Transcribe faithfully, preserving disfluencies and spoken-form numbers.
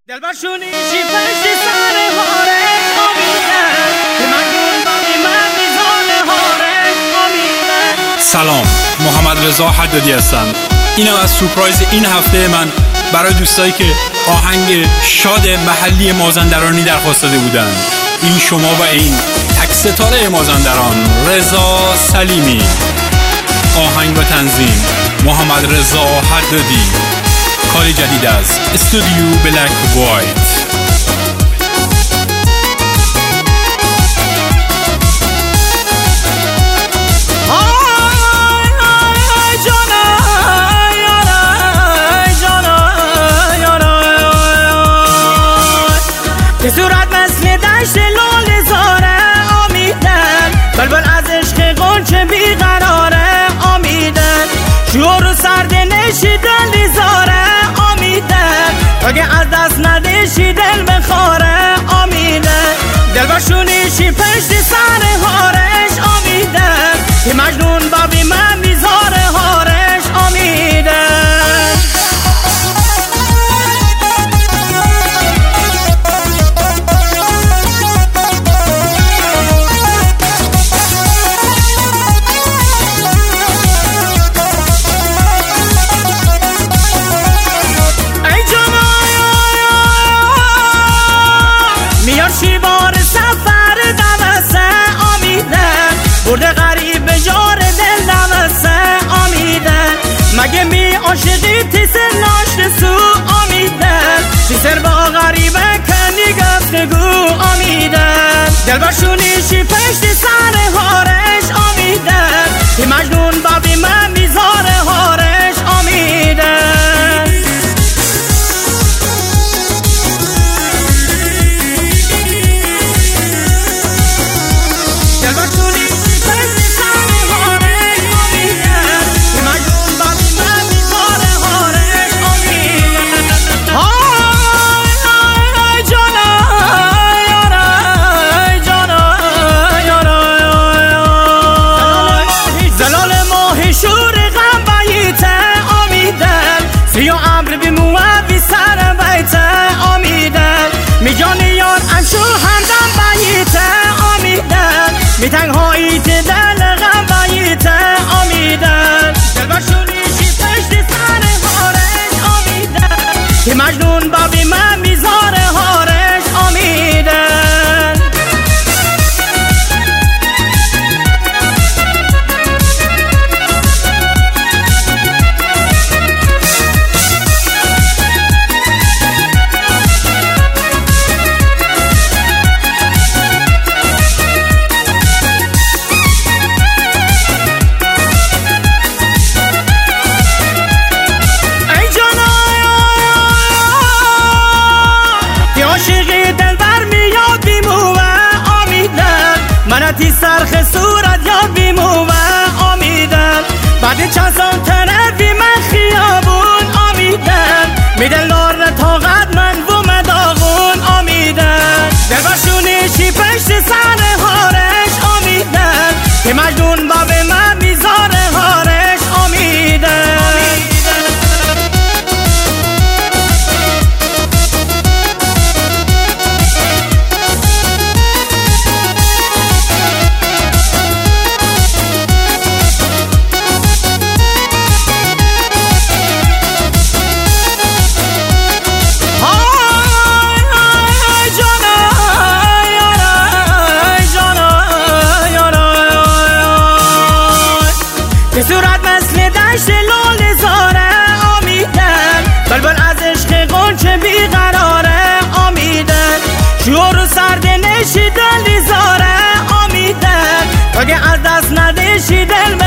دلبرشونی شی پشت سر هاره آمیدن که مجنون باقی من میزان هاره آمیدن. سلام، محمد رضا حدادی هستم. اینم از سورپرایز این هفته من برای دوستایی که آهنگ شاد محلی مازندرانی درخواست داده بودن. این شما و این تک ستاره مازندران رضا سلیمی. آهنگ و تنظیم محمد رضا حدادی. کاری جدید از استودیو بلک وایت. که صورت مثل دشت لاله زاره آمیدن، بلبل از عشق غنچه بیقراره آمیدن. شور و سرد نشیدن لیزاره آمیدن، اگه از دست ندشی دل بخواره آمیدن. دلبرشونیشی پشت سر هارش آمیدن، که مجنون بابی من میزاره هارش آمیدن. برده غریب به جار دل نمسه آمیدن، مگه می عاشقی تیسر ناشت سو آمیدن. تیسر با غریبه کنی گفتگو آمیدن. دلبرشونیشی پشت سر هارش آمیدن، که مجنون بابی من میزاره هارش آمیدن. سیو عمر بی موابی سر بیته آمیدن، می جانی یار انشو همدم بیته آمیدن. می تنهایی تی دل غم بیته آمیدن. دلبرشونیشی پشت سر هارش آمیدن، که مجنون بابی من میزاره هارش آمیدن. عاشقی دلبر میاد بیموه آمیدن، منتی سرخ صورت یاد بیموه آمیدن. بعد چند سال طرفی من خیابون آمیدن، میدن لار طاقت من و مداغون آمیدن. دلبرشونیشی پشت سر هارش آمیدن، که مجنون باب من میزاره هارش آمیدن. که صورت مثل دشت لاله زاره آمیدن، بلبل از عشق غنچه بیقراره آمیدن. شور و سرد نشیدن لیزاره آمیدن، اگه از دست ندشی دل